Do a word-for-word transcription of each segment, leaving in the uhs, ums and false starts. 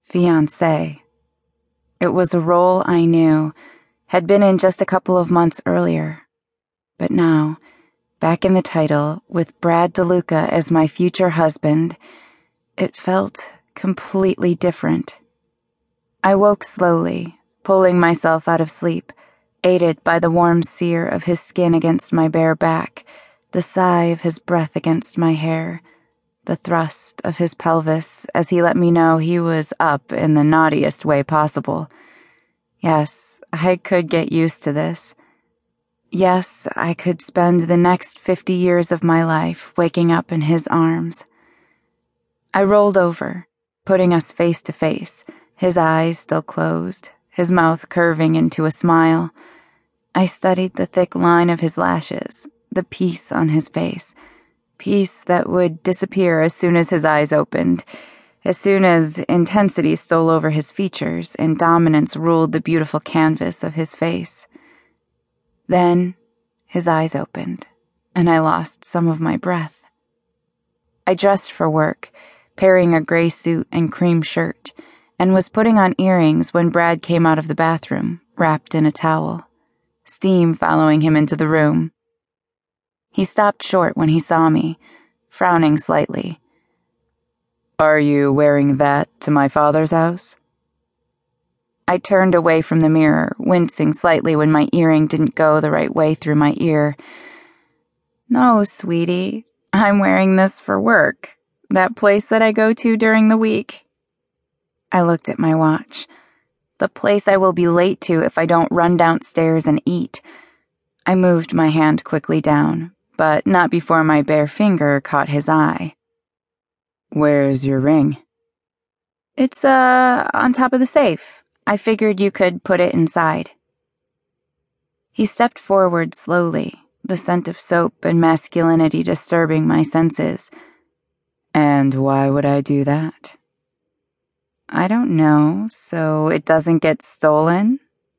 Fiancé. It was a role I knew, had been in just a couple of months earlier. But now, back in the title, with Brad DeLuca as my future husband, it felt completely different. I woke slowly, pulling myself out of sleep, aided by the warm sear of his skin against my bare back, the sigh of his breath against my hair, the thrust of his pelvis as he let me know he was up in the naughtiest way possible. Yes, I could get used to this. Yes, I could spend the next fifty years of my life waking up in his arms. I rolled over, putting us face to face, his eyes still closed, his mouth curving into a smile. I studied the thick line of his lashes, the peace on his face, peace that would disappear as soon as his eyes opened, as soon as intensity stole over his features and dominance ruled the beautiful canvas of his face. Then his eyes opened, and I lost some of my breath. I dressed for work, pairing a gray suit and cream shirt, and was putting on earrings when Brad came out of the bathroom, wrapped in a towel, steam following him into the room. He stopped short when he saw me, frowning slightly. "Are you wearing that to my father's house?" I turned away from the mirror, wincing slightly when my earring didn't go the right way through my ear. "No, sweetie, I'm wearing this for work, that place that I go to during the week." I looked at my watch. The place I will be late to if I don't run downstairs and eat. I moved my hand quickly down, but not before my bare finger caught his eye. "Where's your ring?" "It's, uh, on top of the safe. I figured you could put it inside." He stepped forward slowly, the scent of soap and masculinity disturbing my senses. "And why would I do that?" "I don't know, so it doesn't get stolen?"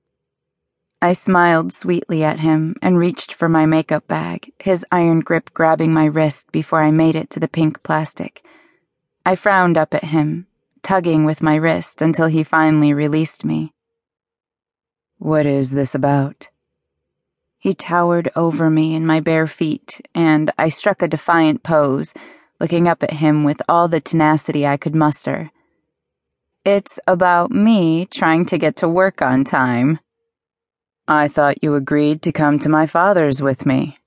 I smiled sweetly at him and reached for my makeup bag, his iron grip grabbing my wrist before I made it to the pink plastic. I frowned up at him, tugging with my wrist until he finally released me. "What is this about?" He towered over me in my bare feet, and I struck a defiant pose, looking up at him with all the tenacity I could muster. "It's about me trying to get to work on time." "I thought you agreed to come to my father's with me."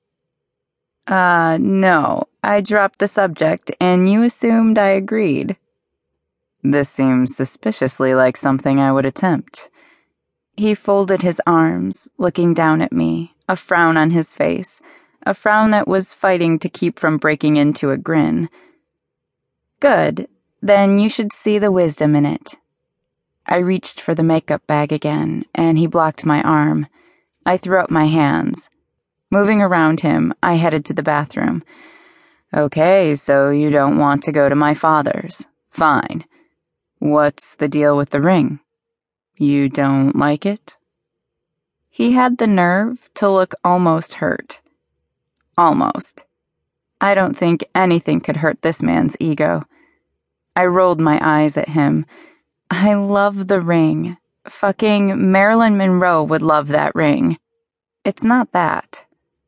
Uh, no, I dropped the subject and you assumed I agreed." "This seems suspiciously like something I would attempt." He folded his arms, looking down at me, a frown on his face, a frown that was fighting to keep from breaking into a grin. "Good, then you should see the wisdom in it." I reached for the makeup bag again, and he blocked my arm. I threw up my hands. Moving around him, I headed to the bathroom. "Okay, so you don't want to go to my father's. Fine. What's the deal with the ring? You don't like it?" He had the nerve to look almost hurt. Almost. I don't think anything could hurt this man's ego. I rolled my eyes at him. I love the ring. Fucking Marilyn Monroe would love that ring. It's not that.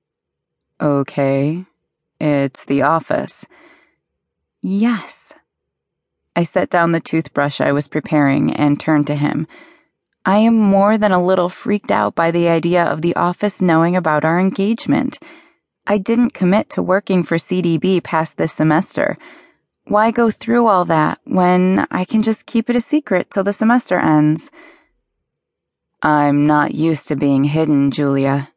"Okay, it's the office." "Yes." I set down the toothbrush I was preparing and turned to him. I am more than a little freaked out by the idea of the office knowing about our engagement. I didn't commit to working for C D B past this semester. Why go through all that when I can just keep it a secret till the semester ends? "I'm not used to being hidden, Julia."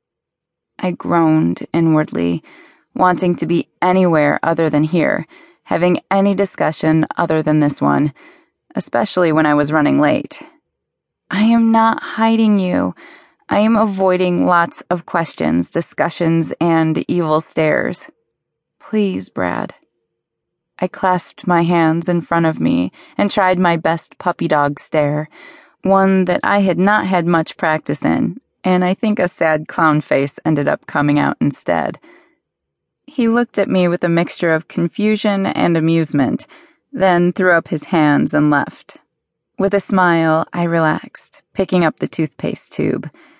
I groaned inwardly, wanting to be anywhere other than here, having any discussion other than this one, especially when I was running late. "I am not hiding you. I am avoiding lots of questions, discussions, and evil stares. Please, Brad." I clasped my hands in front of me and tried my best puppy dog stare, one that I had not had much practice in, and I think a sad clown face ended up coming out instead. He looked at me with a mixture of confusion and amusement, then threw up his hands and left, With a smile, I relaxed, picking up the toothpaste tube.